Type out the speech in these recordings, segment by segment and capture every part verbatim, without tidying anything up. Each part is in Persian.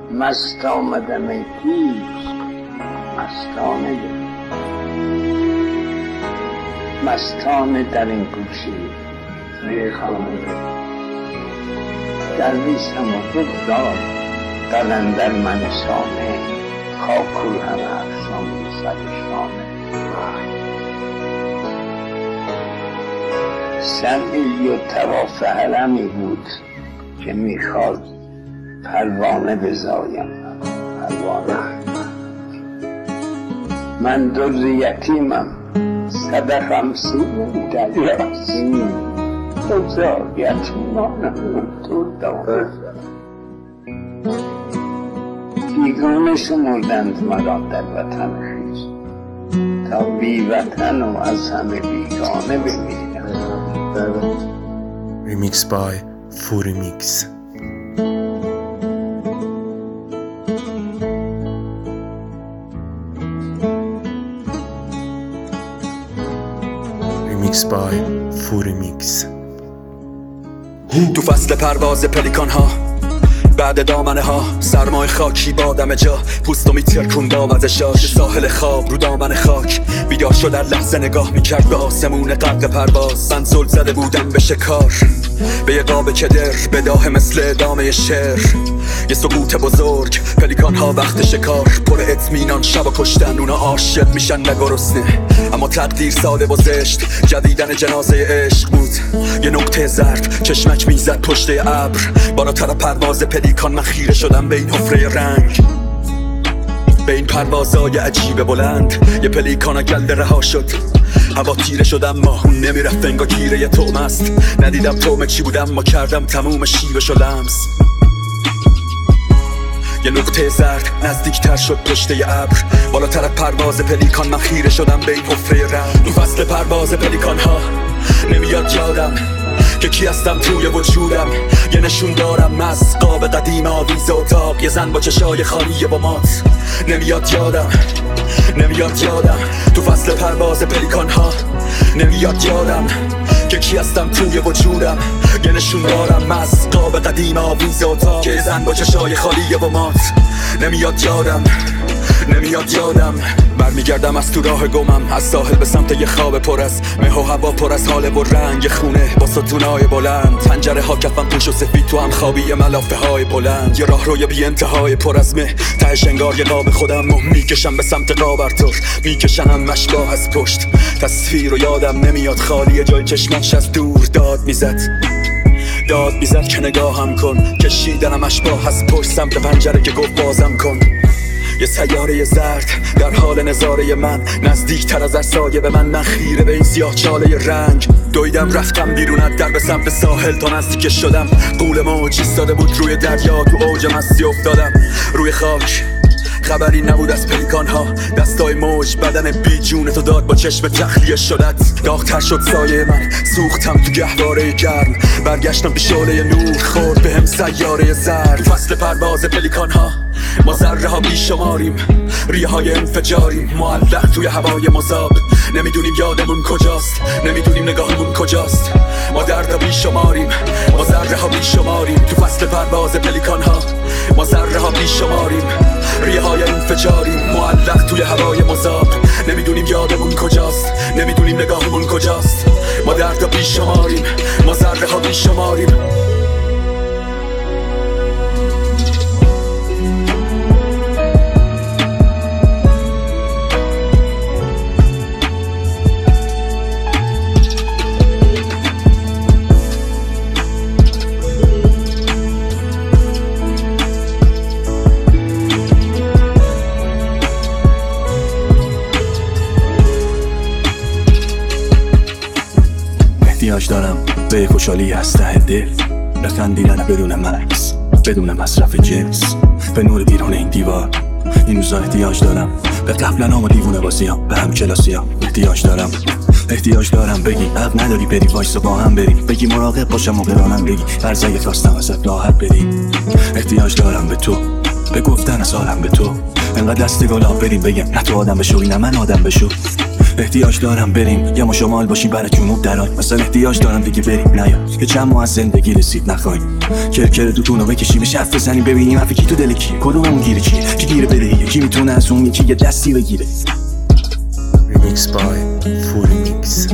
مست آمدم ای دوست مستانه ده مستانه در این گوشه میخانه ده درویشم و بگذار قلندر من شانه خاکور هم افشان سرشانه سمعی و طواف حرمی بود که میخواد پروانه بزایم پروانه من در یتیمم صدقم سیم دریاست بگذار یتیمانم تو داره بیگانه شمردند مرا در وطن خویش تا بی وطن و از همه بیگانه بمیرم. Remix by Furimix. Remix by Furimix. تو فصل پرواز پلیکان ها بعد دامنه ها سرمای خاکی بادم جا پوستو میترکون با وزشاش ساحل خواب رو دامن خاک بیدار شد در لحظه نگاه میکرد به آسمون غرق پرواز من زل زده بودم به شکار به یه قاب کدر بداه مثل ادامه شعر یه سقوط بزرگ پلیکان ها وقت شکار پر اطمینان شب و کشتن اونا عاشق میشن نگرسنه اما تقدیر ساده و زشت جدیدن جنازه عشق بود یه نقطه ظرف چشمک میزد پشت ابر بالاتر پرواز پلیکان من خیره شدم به این حفره رنگ به این پروازای عجیب بلند یه پلیکان گلده رها شد هوا تیره شدم ماهون نمیرفت انگار گیره یه توم است ندیدم تومه چی بودم ما کردم تموم شیبشو لمس یه نقطه زرد نزدیکتر شد پشته ابر بالاتر پرواز پلیکان من خیره شدم به این حفره رنگ تو فصل پرواز پلیکان ها نمیاد یادم که کی هستم توی وجودم یه نشون دارم از قاب قدیم آویز اتاق یه زن با چشای خالی با مات نمیاد یادم نمیاد یادم تو فصل پرواز پلیکان ها نمیاد یادم که کی هستم توی وجودم یه نشون دارم از قاب قدیم آویز اتاق یه زن با چشای خالی با مات نمیاد یادم نمیاد یادم برمیگردم از تو راه گمم از ساحل به سمت یه خواب پر از مه و هوا پر از حال و رنگ خونه با ستونای بلند پنجره ها کفم پوش و سفید تو هم خوابی ملافه های بلند یه راه روی بی انتهای پر از مه تهش انگار یه قاب خودم و میکشم به سمت قابرتور میکشنم مشباه از پشت تصویر و یادم نمیاد خالی جای چشماش از دور داد میزد داد میزد که نگاهم کن کشیدنم اشباه از پشت سمت پنجره که گفت بازم کن یه سیاره زرد در حال نظاره من نزدیکتر از سایه به من من خیره به این سیاه چاله رنگ دویدم رفتم بیرون در به سمت ساحل تا نزدیک شدم قول موج ایستاده بود روی دریا تو اوج مستی افتادم روی خاک خبری نبود از پلیکان ها دستای موج بدن بی جونتو داد با چشم تخلیه شدت داغ‌تر شد سایه من سوختم تو گهواره گرم برگشتم به شعله نور خورد به هم سیاره زرد فصل پرواز پلیکان ها ما ذره ها بیشماریم ریه های انفجاریم معلق توی هوای مذاب نمیدونیم یادمون کجاست نمیدونیم نگاهمون کجاست ما درد بیشماریم ما ذره ها بیشماریم تو فصل پرواز پلیکان ها ما ذره ها بیشماریم ریه های انفجاریم معلق توی هوای مذاب نمیدونیم یادمون کجاست نمیدونیم نگاهمون کجاست ما درد بیشماریم ما ذره ها بیشماریم احتیاج دارم به خوشحالی از ته دل بخندیدن بدون مکس بدون مصرف جنس به نور بیرون این دیوار این روزا احتیاج دارم به قبلنام و دیوونه بازیام به هم کلاسیام احتیاج دارم احتیاج دارم بگی حق نداری بری وایسا با هم بری بگی مراقب باشم و برانم بگی برزگه خواستم ازت راحت بدی احتیاج دارم به تو به گفتن از عالم به تو انقدر دست گلاب بریم بگم نه تو آدم بشوی نه من آدم بشو احتیاج دارم بریم یا ما شمال باشیم برای جنوب درای، مثلا احتیاج دارم دیگه بریم نیا که چند ماه از زندگی رسید نخواهیم کرکر دوتونو بکشیم شرف بزنیم ببینیم حرفی کی تو دل کی کدوممون گیره کیه کی گیره بدهیه کی میتونه از اون یکی یه دستی بگیره. Remix by فوریمیکس.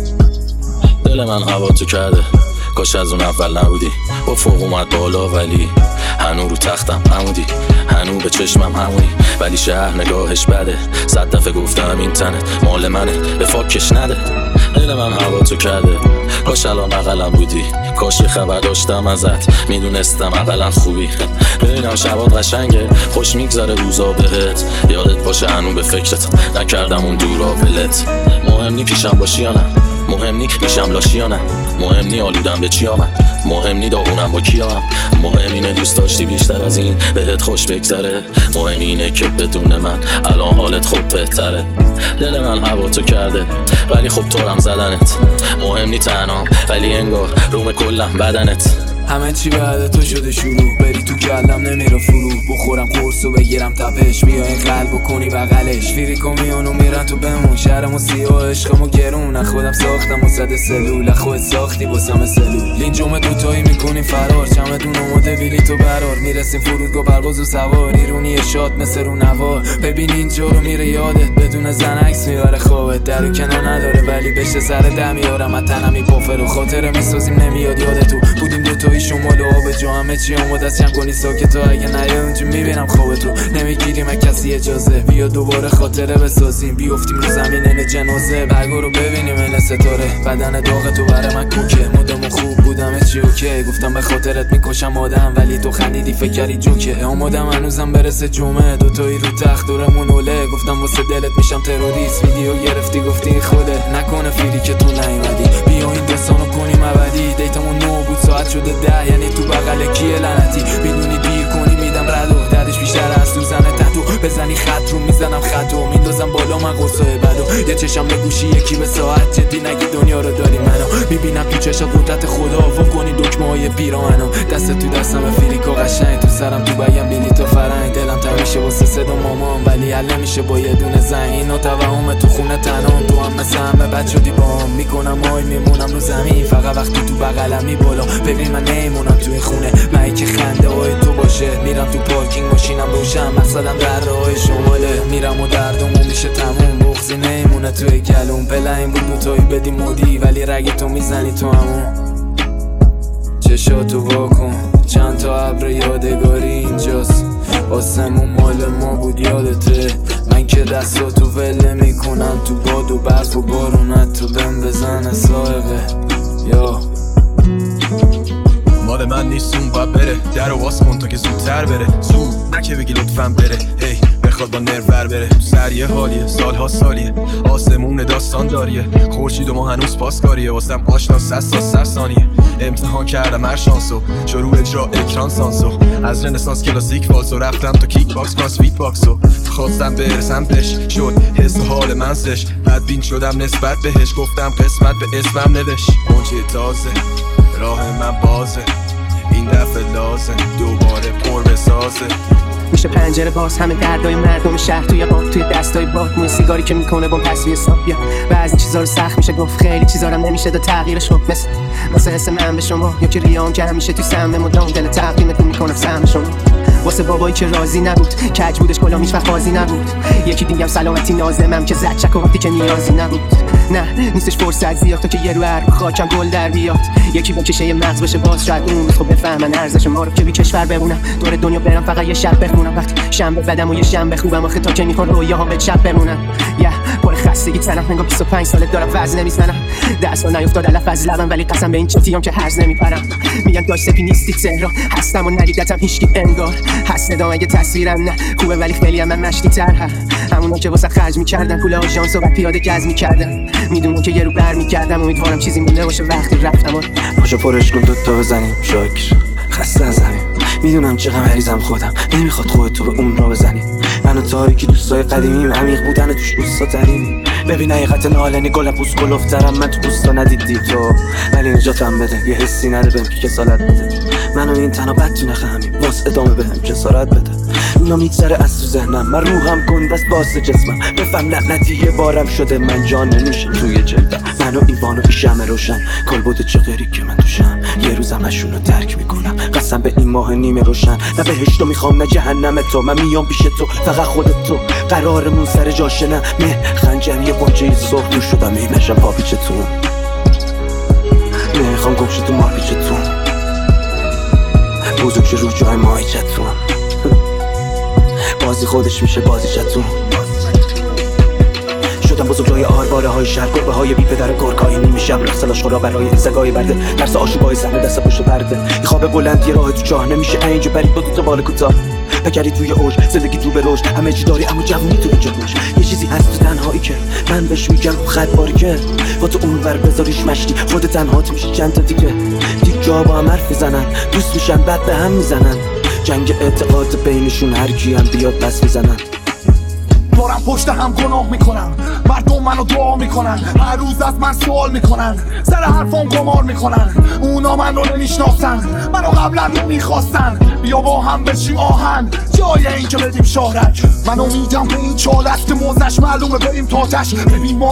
دل من هوا تو کرده کاش از اون اول نبودی، با فوق اومد بالا ولی هنو رو تختم عمودی، هنو به چشمم همونی ولی شهر نگاهش بده، صد دفعه گفتم اینترنت مال منه به فاکش نده. دل من هوا تو کرده کاش الان بغلم بودی، کاش یه خبر داشتم ازت میدونستم اقلا خوبی، ببینم شبات قشنگه خوش میگذره روزا بهت، یادت باشه هنو به فکرت نکردم اون دورا ولت. مهم نی پیشم باشی یا نه، مهم نی میشم لاشی یا نه، مهم نی آلودم به چی آمد، مهم نی داغونم با کی آمد، مهم اینه دوست داشتی بیشتر از این بهت خوش بگذره، مهم اینه که بدون من الان حالت خوب بهتره. دل من هوا تو کرده ولی خب تو هم زدنت، مهم نی تنهام ولی انگار روم کلم بدنت. همه چی بعد تو شده شروع، بری تو کلم نمیره فرو، بخورم قرص و بگیرم تپش، بیا این قلب و کنی بغلش، فیریکو میانو میرن تو بمون، شهرمو سیاه عشقمو گرون، خودم ساختم و صد سلول، خودت ساختی واسم سلول، لینجوم دوتایی میکنیم فرار، چمدون اومده ویلی تو برار، میرسیم فرودگاه برواز و سوار، ایرونی شاد مثل رو نوار، ببین اینجا رو میره یادت، بدون زن عکس میاره خوابت، در و کنار نداره ولی بشه سر دم میارم، من تنم میپافر و خاطره میسازیم نمیاد یادت تو بودیم دوتایی شمال و آب جو، همه چی آماد از چم کنی ساکت تو، اگه نیای اونجا میبینم خواب تو، نمیگیریم از کسی اجازه، بیا دوباره خاطره بسازیم، بیافتیم رو زمین ان جنازه، برگا رو ببینیم ان ستاره، بدن داغ تو برای من کوکه، مدام خوب بودم چی اوکی، گفتم به خاطرت میکشم آدم ولی تو خندیدی فکر کردی جوکه، آمادم هنوزم برسه جمعه، دوتایی رو تخت دورمون اوله، گفتم واسه دلت میشم تروریست، ویدیو گرفتی گفتی خوده نکنه فیری که تو نیومدی، بیا این داستانو کنیم ابدی، دیتمون نو بود ساعت شده ده، یعنی تو بغل کیه لعنتی، میدونی دیر کنی میدم ردو، دردش بیشتر از تو زنه تتو، بزنی خط رو میزنم خطو، میندازم بالا من قرصای بدو، یه چشم به گوشی یکی به ساعت، جدی نگی دنیا رو داری منو، میبینم تو چشم قدرت خدا، وا کنی دکمه های پیراهنو، دست تو دستم فریکا قشنگ، تو سرم تو بگم بلیط و فرنگ، دلم تنگ میشه واسه صدا مامان ولی حل نمیشه با یه دونه زنگ، اینا توهم تو خونه تنام، تو هم مثل همه بد شدی باهم، میکنم آی میمونم رو زمین، فقط وقتی تو بغلمی بالا، ببین من نمیمونم تو این خونه، من که خنده های تو باشه، میرم تو پارکینگ ماشینم روشن، مقصدم در راه شماله، میرم و دردمون میشه تموم، بغضی نمیمونه توی گلوم، پلنگ بود دوتایی بدی مودی ولی رگ تو میزنی تو همون، چشاتو واکن چند تا ابر یادگاری اینجاست، آسمون مال ما بود یادته، من که دستاتو وله میکنم تو باد و برف و بارونت، تو بهم بزنه سائقه یا مال من نیست اون باید بره، در و واس کن تا که زودتر بره، زود نکه بگی لطفاً بره، هی بخواد با نرور بره، تو سر یه حالیه سالها سالیه، آسمون داستان داریه، خورشید و ما هنوز پاسکاریه، واسم آشنا سست تا سر ثانیه، امتحان کردم هر شانسو، شروع اجرا اکران سانسو، از رنسانس کلاسیک فالسو، رفتم تا کیک باکس کاس فیت باکسو، خواستم برسم بهش شد حس و حال من سش، بدبین شدم نسبت بهش، گفتم قسمت به اسمم نوشت، موجه تازه راه من بازه، این دفعه لازم دوباره پر بسازه، میشه پنجره باز همه دردای مردم شهر توی قاب، توی دستای باد، موی سیگاری که میکنه با تصویر حساب، یا بعضی چیزا رو سخت میشه گفت، خیلی چیزا رو نمیشه دا تغییرش خوب، مثل مثل حس من به شما، یا که ریام که همیشه توی سهم مدام دل تقدیمتون میکنم سهم شما، واسه بابایی که راضی نبود، کج بودش کلام هیچ وقت قاضی نبود، یکی دیگم سلامتی نازمم که زد چک و وقتی که نیازی نبود، نه نیستش فرصت زیاد تا که یه رو هر خاکم گل در بیاد، یکی بکشه یه مغز بشه باز شاید اون خب بفهمن ارزش ما رو، که بی کشور بمونم دور دنیا برم فقط یه شب بخونم، وقتی شنبه بدم و یه شنبه خوبم، آخه تا که میخوان رویاهام به چپ بمونن، یه پر خستگی تنم، انگار بیست و پنج ساله دارم وزن نمیزنم، دست ها نیفتاد علف از لبم ولی قسم به این چتیام که هرز نمیپرم، میگن داشت سپی نیستی تهران، هستم و ندیدتم هیچکی انگار، هست ندام اگه تصویرم نه خوبه ولی خیلی هم من مشتی تر، همونا که واسه خرج میکردن پول آژانس و بعد پیاده گز میکردن، میدونم که یه رو بر میکردم، امیدوارم چیزی مونده باشه وقتی رفتم، پاشو پرش کن دوتا بزنیم شاکر خسته از همین، میدونم چقدر مریضم خودم، نمیخواد خودتو به اون را بزنی، من و تاریکی دوستای قدیمیم، عمیق بودن توش اوستا ترینی، ببین حقیقت نالنی گلم پوست کلوفترم، من تو پوستا ندیدی تو ولی نجاتم بده، یه حسی نده بهم که کسالت بده، منو این تنها بدتونه همین واس ادامه بهم جسارت بده. اینا میگذره از تو ذهنم، من روحم گنده است باس جسمم. بفهم لعنتی یه بارم شده من جان نمیشم توی جلدم. منو ایوانو این شمع روشن کالبد چغری که من توشم. یه روز همشونو ترک میکنم قسم به این ماه نیمه روشن. نه بهشتو میخوام نه جهنم تو، من میام پیش تو فقط خودت تو. قرارمون سر جاشه نه مه خنجری بانجه صبح تو شدم میمشم پا پیچتون. نمیخوام گمشه تو مار پیچتون بزرگ رو جای ماهیچتون. بازی خودش میشه بازی چتون. شدم بزرگ جای آرواره های شهر گربه های بی پدر گرگای نیمی شب رخصلاش خورا برای این سگای برده. ترس آشوبای صحنه دست پشت پرده. این خواب بلند یه راه تو چاه نمیشه اینجا برید با دوتا بال کوتاه. بگری توی اوج زندگی تو به رشد همه چی داری اما جوونی تو اینجا باش. یه چیزی هست تو تنهایی که من بهش میگم خط باری که با تو اونور بذاریش مشتی خود تنهات میشی چند تا دیگه دیگه جا با هم حرف میزنن دوست میشن بعد به هم میزنن. جنگ اعتقاد بینشون هر کی هم بیاد پس میزنن. دارم پشت هم گناه میکنم مردم منو دعا میکنن هر روز از من سوال میکنن سر حرفام قمار میکنن. اونا من رو نمیشناسن منو قبلا نمیخواستن. بیا با هم بشیم آهن جای این که بدیم شهرت. من امیدم به این چالست موزش معلومه بریم تاتش. ببین ما